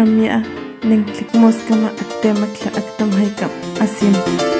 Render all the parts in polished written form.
amia ningklik moskama aktemakla aktamhaikam asim.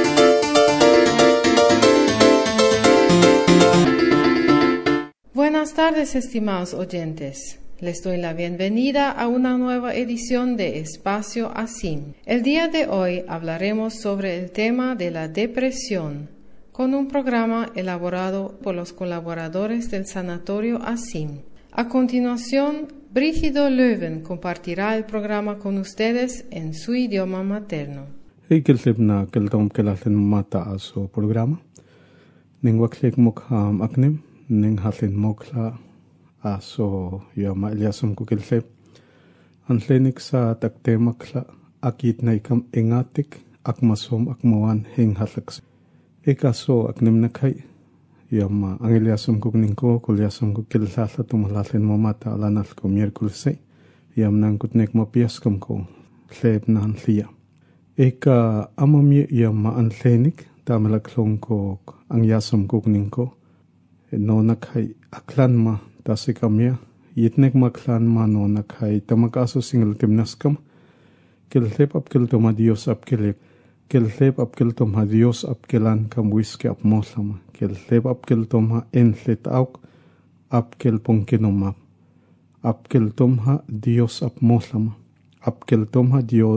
Buenas tardes, estimados oyentes. Les doy la bienvenida a una nueva edición de Espacio Asim. El día de hoy hablaremos sobre el tema de la depresión, con un programa elaborado por los colaboradores del Sanatorio Asim. A continuación, Brígido Löwen compartirá el programa con ustedes en su idioma materno. Ikilsibna keltom kelalten mata aso programa. Ningwaklik mukham aknim, ninghalin mokla aso yama Eliasum kukilsib. Anlenik sa taktemakla akit naikam ingatik akmasom akmawan hinghalaks. Ikaso aknim nakay yama ang Eliasum kukningko kulyasum kukilsasa tumalalin mamata alanal ko miyerkulse yam nang kutnek mapiaskam ko kleb na anliya. Eka amami yama anlenik tamalaklong ko ang yasum kukningko no nakay aklan ma tasikamya yitnek maklan ma no nakay tamakaso single timnaskam kiltep apkiltoma Dios apkilip kiltep apkiltoma Dios apkilan kam wiske apmoslama kiltep apkiltoma enlet auk apkil pongkinomap apkiltomha Dios apmoslama apkiltomha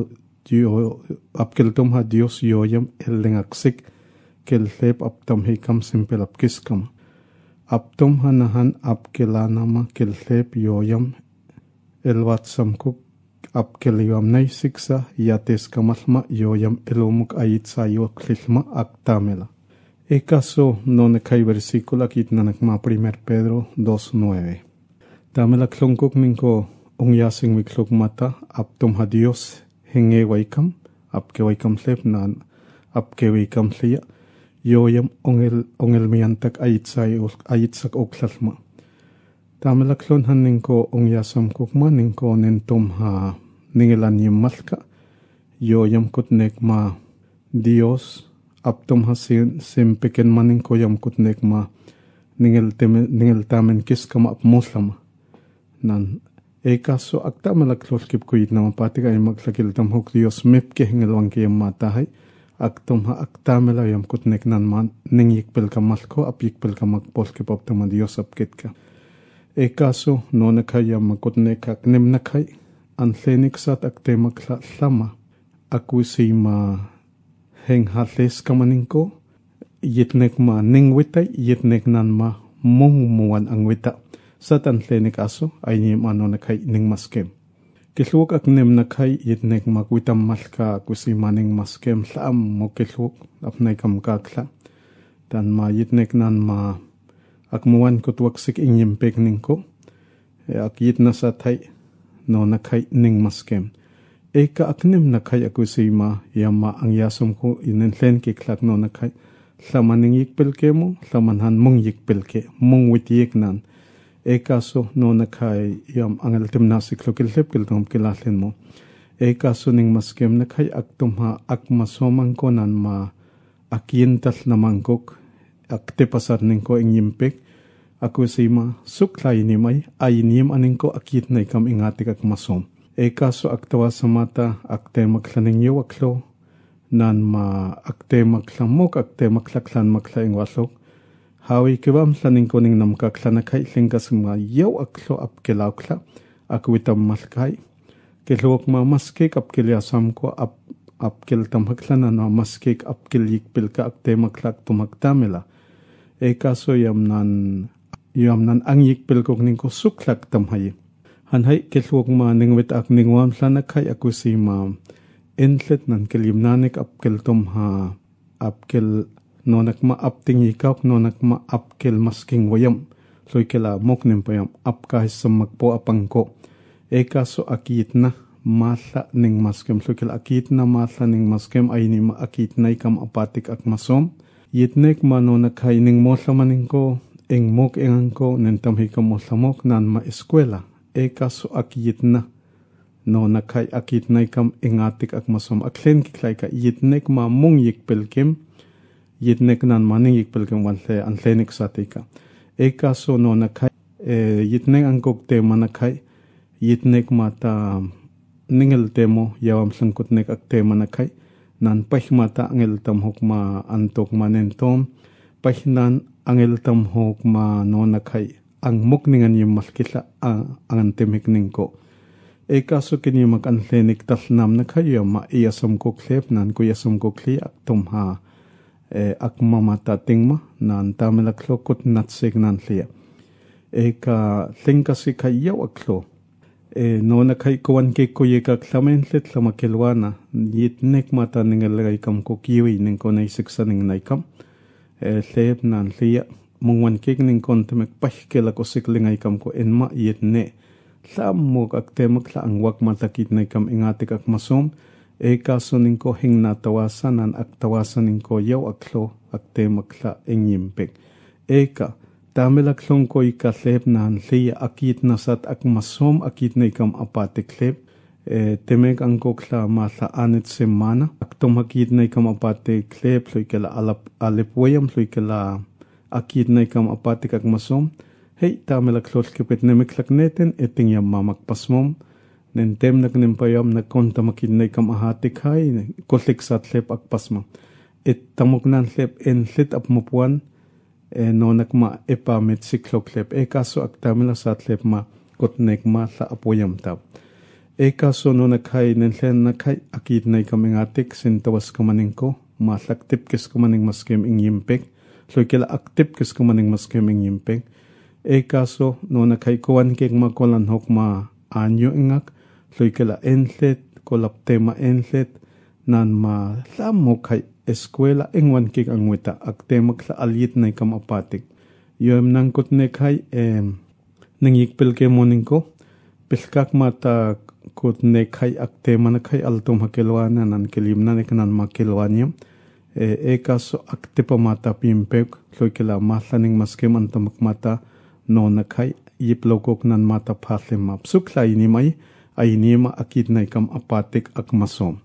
Dios yoyam elengaksik kiltep aptamhikam simpel apkiskam aptom hanahan apkelanama kilthep yoyam elwatsamkuk apkeliwam naisiksa yates kamalma yoyam elomuk ayitsayo klilma aktamela. Ekaso no nekay versículo akit nanakma 1 Pedro 2:9. Tamela klonkuk ninko ungyasing miklok mata aptom ha Dios henge waikam apke waikam lep nan apke waikam liya yoyam ongel miyantak ayitsak oklalma. Tamelaklon han ninko ongyasam kukma ninko nentom ha ningelan yimalka yoyam kutnek ma Dios aptom ha simpeken maninko yam kutnek ma ningel tamen kiskama apmoslama. Nan ekaso aktamelaklol kipkuyit na mapatika ay maglakiltam hok Dios mipke hingelwang kiyam matahay aktom ha aktamela yam kutnek nan man ningyikpel kamalko apyikpel kamakpol kipoptama Dios apkitka. Ekaso no nakayam makutnek aknim nakay anlenik sat aktemakla lama akusima henghales kamaninko yitnek ma ningwitay yitnek nan ma mungmuan ang wita sat anlenik aso ay niyam ano nakay ningmaskem. Kilwok aknem nakay yitnek magwitam malka kusimaning maskem laam mo kilwok apnay kamkakla tan ma yitnek nan ma akmuan kutwaksik inyimpek ningko ak yitna satay no nakay ning maskem. Eka aknem nakay akusima yama ang yasum ko inenlen kiklak no nakay lamaning yikpelke mo lamanhan mong yikpelke mong witiyik nan. Ekaso no nakay yam ang altim nasiklo kilhip kiltom kilalin mo. Ekaso ning maskem nakay aktum ha akmasomang ko nan ma akintal na mangkok aktepasar ning ko ingyimpik ako sima suklay ni may ayinim aning ko akit na ikam ingatik akmasom. Ekaso aktawa sa mata akte maklaning yuwaklo nan ma akte maklamok akte maklaklan maklaing waslok. Hawi kiwam laning koning namkakla nakay lingkas mga yaw aklo apkilaukla akwitam malkay. Kilwok ma maskik apkilyasam ko apkiltam hakla na maskik apkilyikpil ka akte maklak tumaktamila. Kaso yam nan ang yikpil kong ningko suklak tamhay. Hanhay kilwok ma ningwit ak ningwam lanakay akusima entlet nan kilimnanik apkiltom ha apkil no nakma-apting yikap, no nakma-apkil masking wayam. Soy kila moknim pa yam, ap kahit sa magpo apangko. Kaso akit na mala ning maskem. Soy kila akit na mala ning maskem ay ni maakit na ikam apatik ak masom. Yitnek mano nakay ning moslamaning ko, ing mok ingang ko, nentamhi ka moslamok nan ma-eskwela. Kaso akit na no nakay akit na ikam ingatik ak masom. Aklen kiklay ka, yitnek ma mong yikpelkim, yitnek nan maning yikpelkem wanle anlenik satika. Kaso no nakay yitnek ang kokte manakay yitnek mata ningel temo yawam sangkutnek ak tema nakay nan pahimata angel tamhok ma antok manentom pahinan angel tamhok ma no nakay ang mukningan yung malkila ang temik ningko. Kaso kini makanlenik talnam nakay ma iyasam kuklep nan kuyasam kukli ak tumha ak mamata tingma nan tamilaklo kut natsig nan liya. Ka lingkasi kayaw aklo. No nakay kuwan ke kuye kaklamentlet lamakilwana yitnek mata ningalagay kam kukiwi ningko na isiksa ning naikam. Lep nan liya mungwan kek ningkon temek pahkela ko siklingay kam ko enma yitne. Lamok ak temak la ang wak matakit na ikam ingatik ak masom. Kaso ningko hing natawasan nan ak tawasan ningko yaw aklo ak temak la ingyimpik. Ka tamilaklong ko ikatlep na liya akit nasat ak masom akit na ikam apatiklep. Temek ang kokla masa anit semana. Aktom akit na ikam apatiklep loy kala alipwayam loy kala akit na ikam apatik ak masom. Hey tamilaklot kipit nemiklak neten eting yam mamakpasmom. Nentem nagnimpayam nagkonta makit na ikam ahatik hay kolik sa tlep ak pasma. Tamok nan tlep enlit ap mapuan. No nakma epamit sikloklep kaso aktamila sa tlep ma kotnek ma sa apoyam tab kaso no nakhay nenlen nakhay akit na ikamingatik sintawas kamaning ko masaktip kis kamaning maskem ingyimpek so kila aktip kis kamaning maskem ingyimpek kaso no nakhay kuwan kek makolan hok ma anyo ingak so kila enlet kolap tema enlet nan ma lamok hay eskwela engwan kik ang wita ak temak la alit na ikam apatik. Yom nang kutnek hay nangyikpil ke moning ko pilkak mata kutnek hay ak tema na kay altum hakilwana nan kilim na nikanan makilwanyam. Kaso ak tipa mata pimpek loy kila maslaning maskem antamak mata no nakay yiplokok nan mata paslim map. Sukla inimay ay inima akit na ikam apatik ak masom.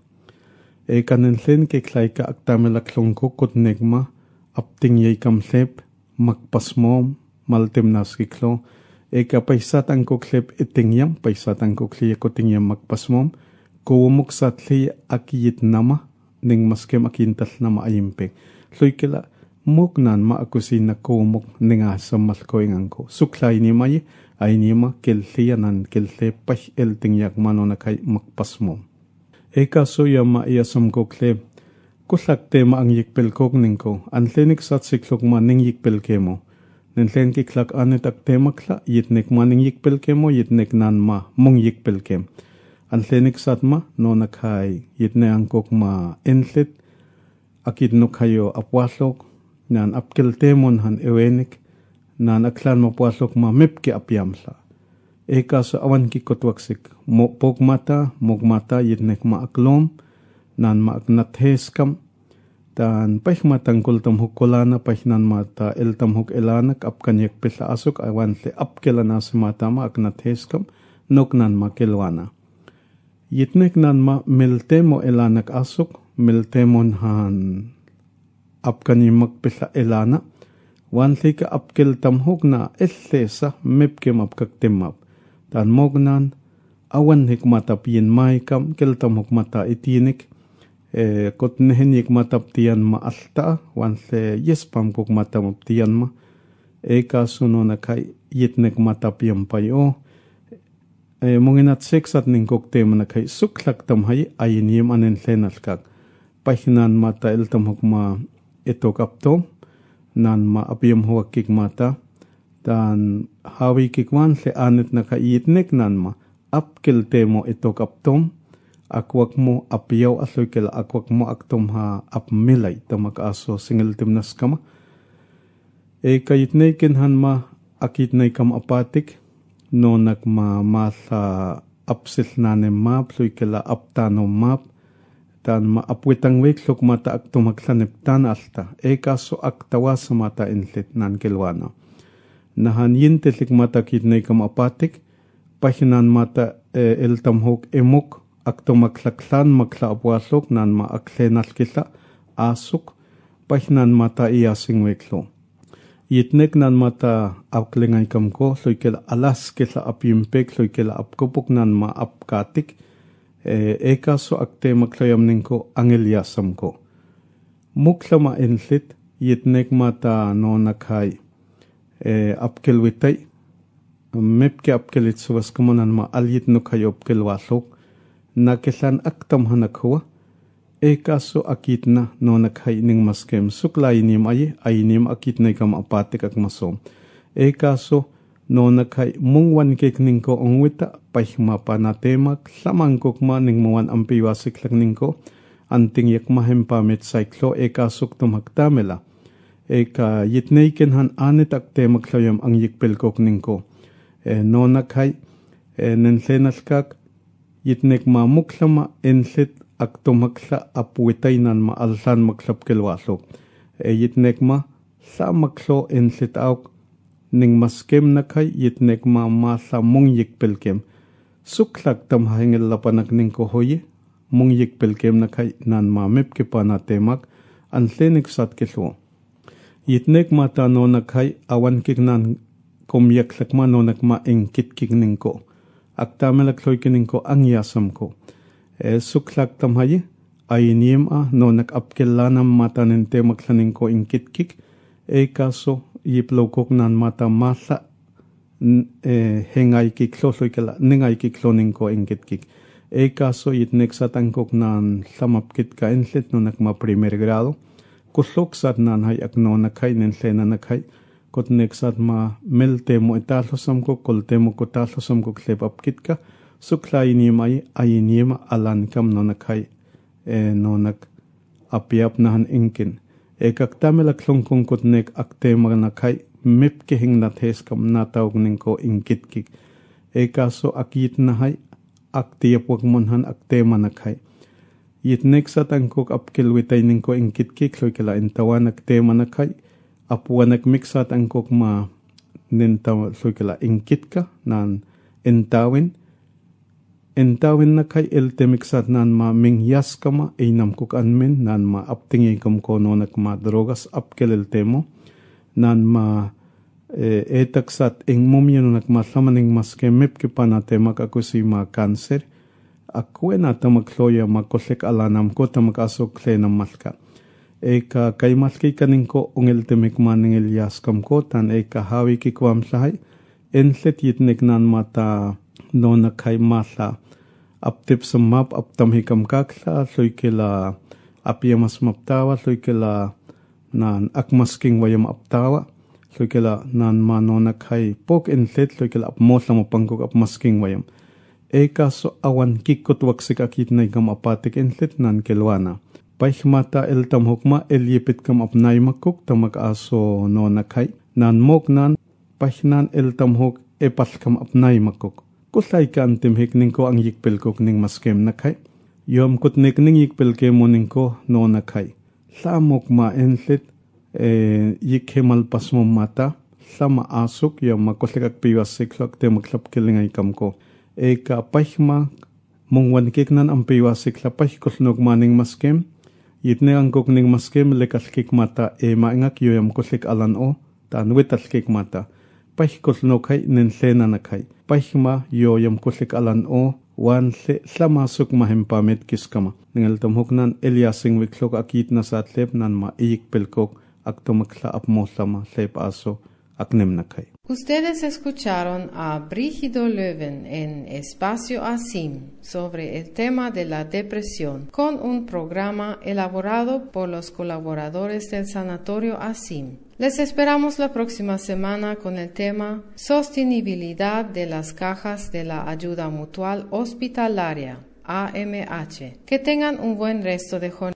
Kanenlen ke klay ka ak tamilaklong ko kutnegma apting yay kamlep magpasmom maltem naskiklo kapaysat ang kuklep itingyam paysat ang kukliya kutingyam magpasmom kuwumok satli akiyit nama ning maskem akintal na maayimpek loy kila muknan maakusin na kuwumok ninga sa malkoingan ko suklay ni may ay nima kelliya nan keltep pah eltingyak mano na kay magpasmom. Kaso yama iyasam kuklep kuslak tema ang yikpil kog ningko anlenik sat siklok maning yikpil kemo nenlen kiklak anit ak tema kla yitnek maning yikpil kemo yitnek nan ma mong yikpil kem anlenik sat ma no nakhay yitne ang kok ma enlet akit no kayo apwaslok nan apkel temon han ewenik nan aklan mapwaslok ma mepke apyamsa. Kaso awan kikotwaksik mogmata yitnek maaklom nan maagnathes kam tan pahmatang kultam hukolana pahnan mata eltam huk elanak apkanyak pila asuk awan le apkelana semata maagnathes kam nok nan makelwana yitnek nan ma miltemo elanak asuk miltemon han apkanyimak pila elana wan lika apkel tamhuk na ellesa mepkem apkaktemap dan mognan awan hikmata piyen maikam keltam hukmata itinik kotnehen hikmata tiyan ma alta wan se yespam hukmata tiyan ma kaso no nakay yitnek mata piyan payo monginat seksat ning koktema nakay suklak tamhay ayinim anen lenalkak pahinan mata eltam hukma ito kapto nan ma apiyam huwag kikmata dan hawi kikwan le anet na kaitnek nan ma apkel temo ito kaptom akwak mo apiyaw asoy kila akwak mo aktom ha apmilay tamak aso single timnas kama kayitnay kinhan ma akitnay kam apatik no nagma masa apsil nanem map soy kila aptano map tan maapwitang weklok mata akto maglaniptan alta kaso aktawa sa mata inlit nan kilwana nahan yintelik mata kitnay kam apatik pahinan mata eltamhok emok akto maglaklan maglaapwasok nan maaklenal kila asuk pahinan mata iyasing weklo yitnek nan mata aklengay kam ko soy kila alas kila apimpek soy kila apkupok nan maapkatik Ekaso aktemaklayam ninko angelyasam ko. Muklama enlit yitnekma ta no nakhay apkelwitay mepke apkelitsuwaskamanan ma alyit no kayo apkelwalok nakelan aktam hanakhuwa ekaso akitna no nakhay ning maskem suklainim aynim akitna kam apatik akmasom ekaso no nakhay mungwan kekningko ongwita paihma panatemak lamangkokma ning muwan ampiwasiklak ningko anting yakma hempamit saiklo ekasok tumaktamela eka yitneiken han anet aktemaklayam ang yikpelkok ningko no nakhay nenlenalkak yitnek mamuklama enlet aktomakla apuitainan ma allan maklapkelwalo yitnek ma samaklo enlet auk ning maskem nakhay yitnek ma mung yikpelkem suklak tamhangel lapanak ningko hoye mung yikpelkem nakhay nan ma mepke panatemak anlenik satkelo yitnek ma ta no nakhay awan kignan komyaklakma no nakma engkit kigningko aktamelakloy kiningko angyasam ko suklak tamhaye aynim no nakapkelanam matanente maklaningko engkitkik kaso yiplokok nan mata masa hengay kiklosoy kala ningay kikloningko engkitkik kaso yitnek satangkok nan samapkit ka enlet no nakma primer grado kuslok sat nan hay akno nakhay nenlena nakhay kotnek sat ma meltemo italhosamko koltemo kotalhosamko klepapkitka suklainim aynim alan kam no nakhay no nak apiap nahan inkin kaktamelaklongkong kotnek aktema nakhay mepke hingnathes kam natawg ningko inkitkik kaso akit nahay aktiapwag monhan aktema nakhay yitnek satangkok apkelwitay ningko inkitkik loy kala intawan aktema nakhay apuanak miksat angkok ma nintaw loy kala inkitka nan entawin nakhay eltemiksat nan ma mingyas kama einamkok anmen nan ma aptingi kam kono nakma drogas apkeleltemo nan ma etaksat engmomyo nakma samaning maske mepke panatemak akusi ma cancer akwena tamakloya makoslek alanam ko tamakasok klenam malka eka kaymalki kaningko ungeltemek maning elyaskam ko tan eka hawi kikwam sahay enlet yitnek nan mata no nakhay masa aptip samap aptamhikam kakla loykela apiamas maptawa loykela nan akmasking wayam aptawa loykela nan mano nakhay pok enlet loykela apmosla mapangkok apmasking wayam kaso awan kikot waksik akitnay kam apatik enlet nan kelwana paihmata el tamhokma el yipit kam apnay makuk tamak aso no nakhay nan mok nan paihnan el tamhok epal kam apnay makuk kuslay ka antimhik ningko ang yikpelkok ning maskem nakhay yom kutnik ning yikpelkemo ningko no nakhay samok ma enlet yikhemal pasmo mata sama asuk yom makoslek akpiwasik lak temaklap kilingay kamko eka paihma mungwan kiknan ampiwasik la paihkolnog maning maskem yitne angkok ning maskem lekalkik mata maingak yoyam koslik alan o tan witalkik mata paihkolnog hay nenlena nakhay paihma yoyam koslik alan o wan slamasuk mahempamit kiskama ningal tamhoknan Eliasing wiklok akit na sa atlep nan maiyik pelkok aktomakla apmoslama lep aso aknem nakhay. Ustedes escucharon a Brígido Löwen en Espacio ASIM sobre el tema de la depresión con un programa elaborado por los colaboradores del Sanatorio ASIM. Les esperamos la próxima semana con el tema Sostenibilidad de las cajas de la ayuda mutual hospitalaria, AMH. Que tengan un buen resto de jornada.